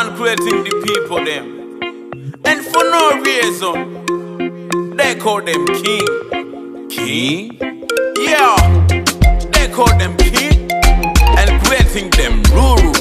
manipulating the people them. And for no reason, they call them king. King? Yeah, they call them king and creating them rules.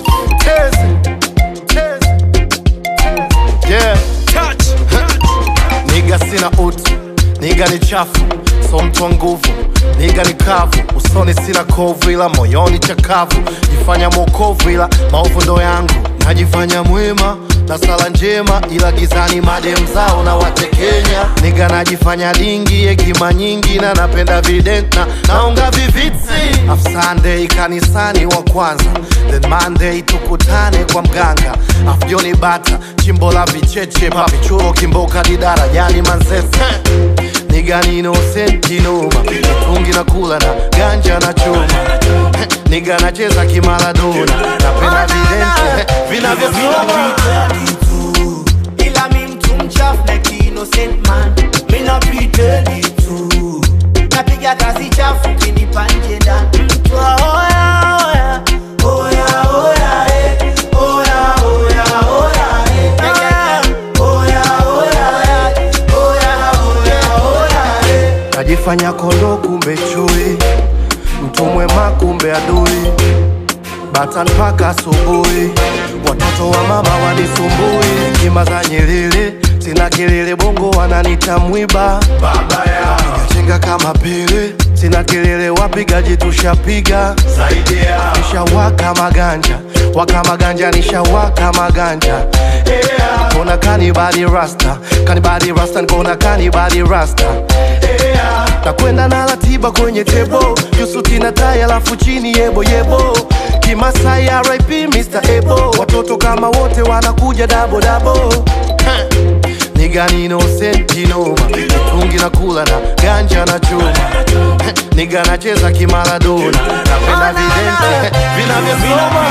Yeah. Touch. Niga sina utu, niga ni chafu, so mtu wa nguvu. Niga ni kavu, usoni sina kovu ila moyoni chakavu. Jifanya mwokovu ila maovu ndo yangu. Najifanya mwema na sala njema ila gizani madem zao na watekenya. Niga najifanya dingi, hekima nyingi na napenda vident na naonga vivitsi. Half Sunday kanisani wa kwanza, then Monday tukutane kwa mganga. Half Johnny Bata, chimbo la vicheche, papi chuo kimboka didara yani Manzese. Niga ni innocent kinoma, mitungi na kula na ganja na chuma. Niga nacheza kimaradona, napenda vidente vinavyosoma. Ila mi mtu mchafu like innocent man. Mi na pretend it too. Napiga kazi chafu kinipa nje ndani. Mtu wa oya oya, oya oya eh. Oya oya oya eh. Oya oya eh. Oya oya oya eh. Najifanya kondo kumbe chui, mtu mwema kumbe adui. Bata mpaka asubuhi, watoto wa mama wanisumbui. Hekima za Nyerere, sina kelele bongo wananita mwiba. Baba ya napiga chenga kama Pele, sina kelele wapigaji tushapiga. Zaidi ya nishawaka maganja, nishawaka maganja. Nikona kanibali rasta, nikona kanibali rasta. Nakwenda na ratiba kwenye tebo, Yusuti na tai alafu chini yebo yebo. Kimasai RIP Mr. Ebo, watoto kama wote wanakuja dabo dabo. Niga ni innocent kinoma, mitungi na kula na ganja na chuma. Niga nacheza kimaradona, napenda vidente vinavyosoma.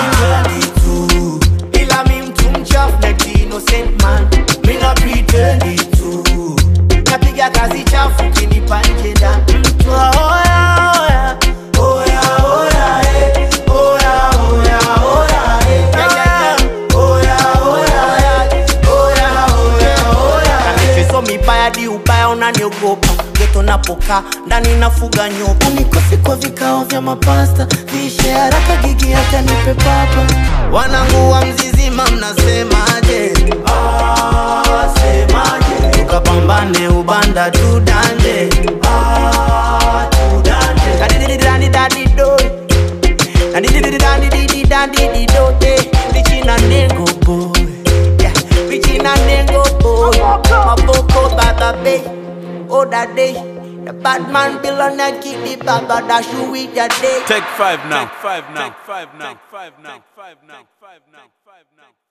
Ila mi mtu mchafu like innocent man. Mi na pretend it too. Napiga kazi chafu kinipa nje ndani. Mtu wa oya oya, oya oya eh. Oya oya oya eh. Oya oya eh. Oya oya oya eh. Kanichezo mibaya di ubaya unaniogopa. Geto napoka ndani nafuga nyoka. Unikosi kwa vikao vya mapasta, vishe haraka gigi hata nipe papa. Wanangu wa Mzizima mnasemaje? Semaje? Tukapambane ubanda tudande. Tudande. Dadidi dadi doi. Dadidi dadi dote. Bichina nengo boy. Yeah, bichina nengo boy. Maboko baba bay. Oh that day. The bad man bill on that keep the baba dash you with that day. Take 5 now. Take 5 now. Take 5 now. Take 5 now. Take 5 now. Take 5 now.